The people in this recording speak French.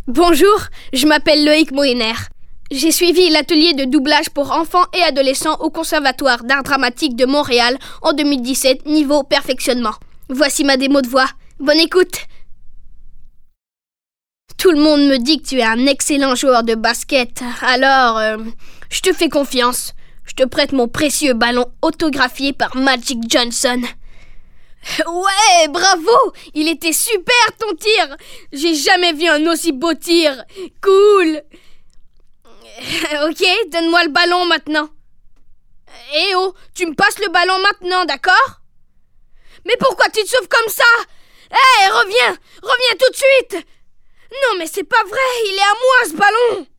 Bonjour, je m'appelle Loïc Moener. J'ai suivi l'atelier de doublage pour enfants et adolescents au Conservatoire d'art dramatique de Montréal en 2017, niveau perfectionnement. Voici ma démo de voix. Bonne écoute! Tout le monde me dit que tu es un excellent joueur de basket, alors je te fais confiance. Je te prête mon précieux ballon autographié par Magic Johnson. Ouais, bravo! Il était super ton tir! J'ai jamais vu un aussi beau tir! Cool! Ok, donne-moi le ballon maintenant. Eh oh, tu me passes le ballon maintenant, d'accord? Mais pourquoi tu te sauves comme ça? Reviens tout de suite! Non mais c'est pas vrai, il est à moi ce ballon!